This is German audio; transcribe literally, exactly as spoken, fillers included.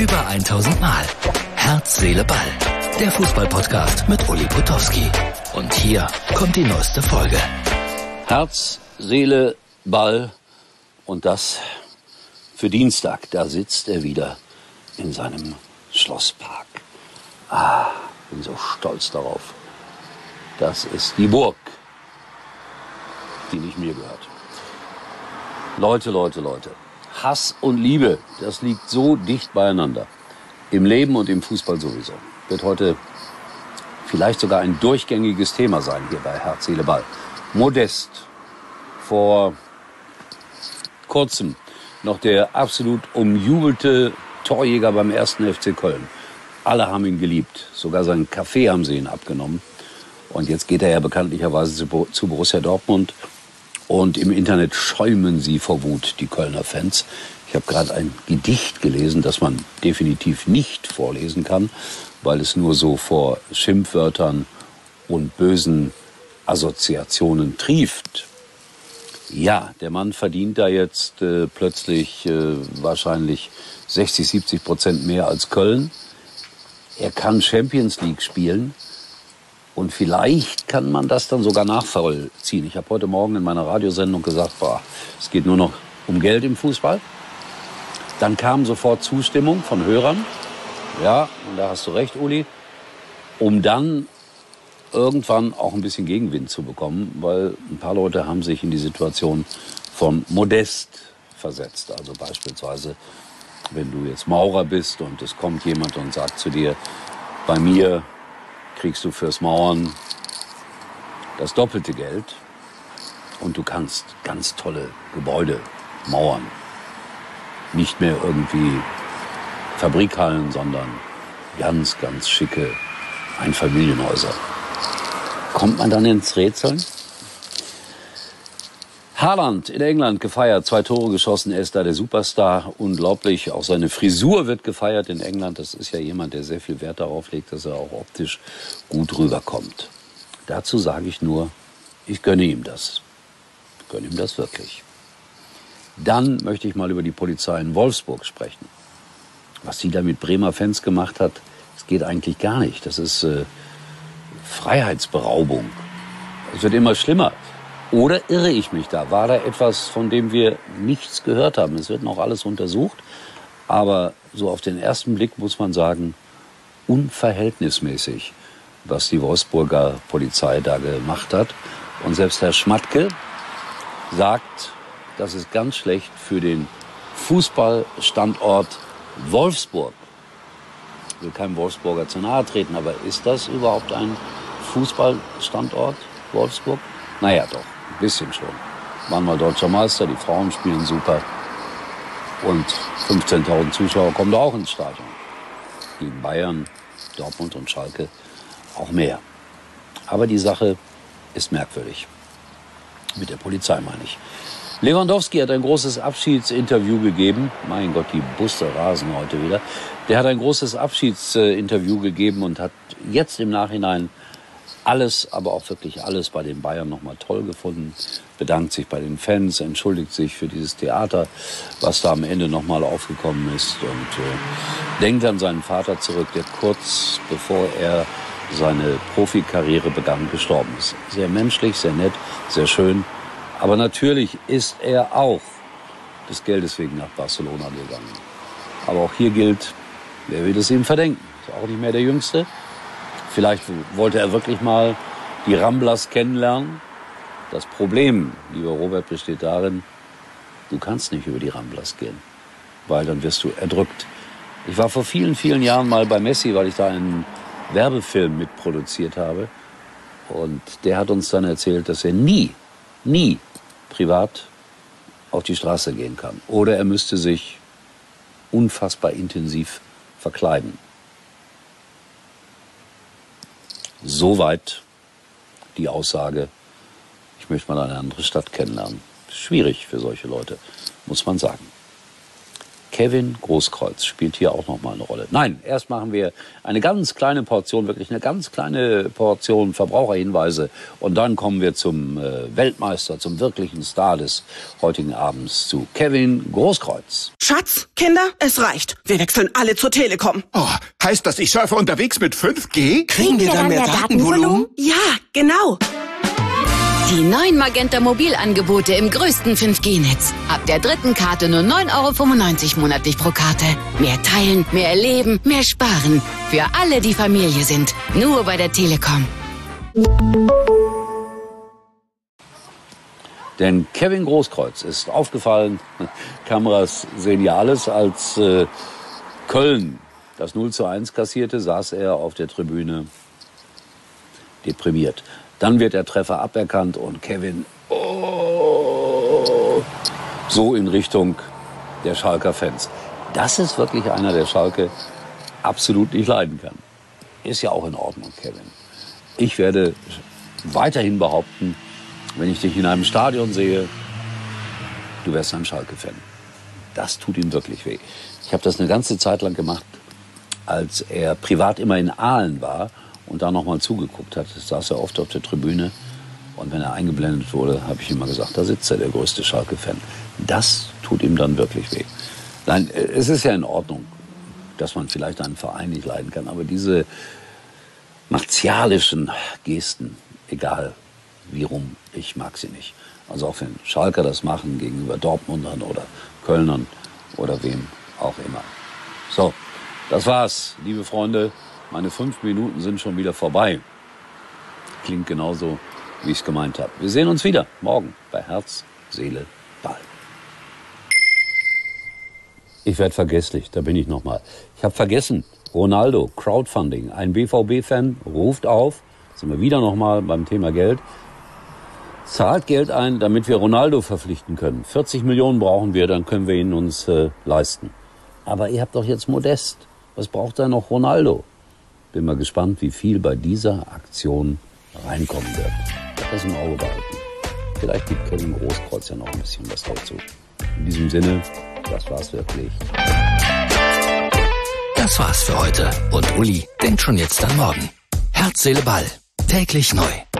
Über tausend Mal. Herz, Seele, Ball. Der Fußballpodcast mit Uli Potowski. Und hier kommt die neueste Folge. Herz, Seele, Ball. Und das für Dienstag. Da sitzt er wieder in seinem Schlosspark. Ah, bin so stolz darauf. Das ist die Burg, die nicht mir gehört. Leute, Leute, Leute. Hass und Liebe, das liegt so dicht beieinander. Im Leben und im Fußball sowieso. Wird heute vielleicht sogar ein durchgängiges Thema sein hier bei Herz, Seele, Ball. Modest. Vor kurzem noch der absolut umjubelte Torjäger beim ersten F C Köln. Alle haben ihn geliebt. Sogar seinen Kaffee haben sie ihn abgenommen. Und jetzt geht er ja bekanntlicherweise zu, zu Borussia Dortmund. Und im Internet schäumen sie vor Wut, die Kölner Fans. Ich habe gerade ein Gedicht gelesen, das man definitiv nicht vorlesen kann, weil es nur so vor Schimpfwörtern und bösen Assoziationen trieft. Ja, der Mann verdient da jetzt äh, plötzlich äh, wahrscheinlich sechzig, siebzig Prozent mehr als Köln. Er kann Champions League spielen. Und vielleicht kann man das dann sogar nachvollziehen. Ich habe heute Morgen in meiner Radiosendung gesagt, boah, es geht nur noch um Geld im Fußball. Dann kam sofort Zustimmung von Hörern. Ja, und da hast du recht, Uli. Um dann irgendwann auch ein bisschen Gegenwind zu bekommen, weil ein paar Leute haben sich in die Situation von Modest versetzt. Also beispielsweise, wenn du jetzt Maurer bist und es kommt jemand und sagt zu dir, bei mir kriegst du fürs Mauern das doppelte Geld und du kannst ganz tolle Gebäude mauern. Nicht mehr irgendwie Fabrikhallen, sondern ganz, ganz schicke Einfamilienhäuser. Kommt man dann ins Rätseln? Haaland in England gefeiert, zwei Tore geschossen, er ist da der Superstar, unglaublich. Auch seine Frisur wird gefeiert in England. Das ist ja jemand, der sehr viel Wert darauf legt, dass er auch optisch gut rüberkommt. Dazu sage ich nur, ich gönne ihm das. Ich gönne ihm das wirklich. Dann möchte ich mal über die Polizei in Wolfsburg sprechen. Was sie da mit Bremer Fans gemacht hat, das geht eigentlich gar nicht. Das ist äh, Freiheitsberaubung. Es wird immer schlimmer. Oder irre ich mich da? War da etwas, von dem wir nichts gehört haben? Es wird noch alles untersucht. Aber so auf den ersten Blick muss man sagen, unverhältnismäßig, was die Wolfsburger Polizei da gemacht hat. Und selbst Herr Schmatke sagt, das ist ganz schlecht für den Fußballstandort Wolfsburg. Ich will keinem Wolfsburger zu nahe treten, aber ist das überhaupt ein Fußballstandort Wolfsburg? Naja, doch. Ein bisschen schon. Waren mal deutscher Meister, die Frauen spielen super. Und fünfzehntausend Zuschauer kommen da auch ins Stadion. Gegen Bayern, Dortmund und Schalke auch mehr. Aber die Sache ist merkwürdig. Mit der Polizei meine ich. Lewandowski hat ein großes Abschiedsinterview gegeben. Mein Gott, die Busse rasen heute wieder. Der hat ein großes Abschiedsinterview gegeben und hat jetzt im Nachhinein alles, aber auch wirklich alles bei den Bayern nochmal toll gefunden. Bedankt sich bei den Fans, entschuldigt sich für dieses Theater, was da am Ende nochmal aufgekommen ist. Und äh, denkt an seinen Vater zurück, der kurz bevor er seine Profikarriere begann, gestorben ist. Sehr menschlich, sehr nett, sehr schön. Aber natürlich ist er auch des Geldes wegen nach Barcelona gegangen. Aber auch hier gilt, wer will es ihm verdenken? Ist auch nicht mehr der Jüngste. Vielleicht wollte er wirklich mal die Ramblers kennenlernen. Das Problem, lieber Robert, besteht darin, du kannst nicht über die Ramblers gehen, weil dann wirst du erdrückt. Ich war vor vielen, vielen Jahren mal bei Messi, weil ich da einen Werbefilm mitproduziert habe. Und der hat uns dann erzählt, dass er nie, nie privat auf die Straße gehen kann. Oder er müsste sich unfassbar intensiv verkleiden. Soweit die Aussage, ich möchte mal eine andere Stadt kennenlernen. Schwierig für solche Leute, muss man sagen. Kevin Großkreuz spielt hier auch noch mal eine Rolle. Nein, erst machen wir eine ganz kleine Portion, wirklich eine ganz kleine Portion Verbraucherhinweise. Und dann kommen wir zum äh, Weltmeister, zum wirklichen Star des heutigen Abends, zu Kevin Großkreuz. Schatz, Kinder, es reicht. Wir wechseln alle zur Telekom. Oh, heißt das, ich surfe unterwegs mit fünf G? Kriegen wir dann mehr Datenvolumen? Ja, genau. Die neuen Magenta Mobilangebote im größten fünf G Netz. Ab der dritten Karte nur neun Euro fünfundneunzig monatlich pro Karte. Mehr teilen, mehr erleben, mehr sparen. Für alle, die Familie sind. Nur bei der Telekom. Denn Kevin Großkreuz ist aufgefallen, Kameras sehen ja alles, als äh, Köln das null zu eins kassierte, saß er auf der Tribüne deprimiert. Dann wird der Treffer aberkannt und Kevin oh, so in Richtung der Schalker Fans. Das ist wirklich einer, der Schalke absolut nicht leiden kann. Ist ja auch in Ordnung, Kevin. Ich werde weiterhin behaupten, wenn ich dich in einem Stadion sehe, du wärst ein Schalke-Fan. Das tut ihm wirklich weh. Ich habe das eine ganze Zeit lang gemacht, als er privat immer in Aalen war und da noch mal zugeguckt hat. Das saß er oft auf der Tribüne. Und wenn er eingeblendet wurde, habe ich immer gesagt, da sitzt er, der größte Schalke-Fan. Das tut ihm dann wirklich weh. Nein, es ist ja in Ordnung, dass man vielleicht einen Verein nicht leiden kann. Aber diese martialischen Gesten, egal wie rum, ich mag sie nicht. Also auch wenn Schalker das machen gegenüber Dortmundern oder Kölnern oder wem auch immer. So, das war's, liebe Freunde. Meine fünf Minuten sind schon wieder vorbei. Klingt genauso, wie ich es gemeint habe. Wir sehen uns wieder morgen bei Herz, Seele, Ball. Ich werde vergesslich, da bin ich nochmal. Ich habe vergessen, Ronaldo, Crowdfunding. Ein B V B-Fan ruft auf, sind wir wieder nochmal beim Thema Geld, zahlt Geld ein, damit wir Ronaldo verpflichten können. vierzig Millionen brauchen wir, dann können wir ihn uns äh, leisten. Aber ihr habt doch jetzt Modest. Was braucht da noch Ronaldo? Bin mal gespannt, wie viel bei dieser Aktion reinkommen wird. Das im Auge behalten. Vielleicht gibt Kevin Großkreuz ja noch ein bisschen was dazu. In diesem Sinne, das war's wirklich. Das war's für heute. Und Uli denkt schon jetzt an morgen. Herz, Seele, Ball. Täglich neu.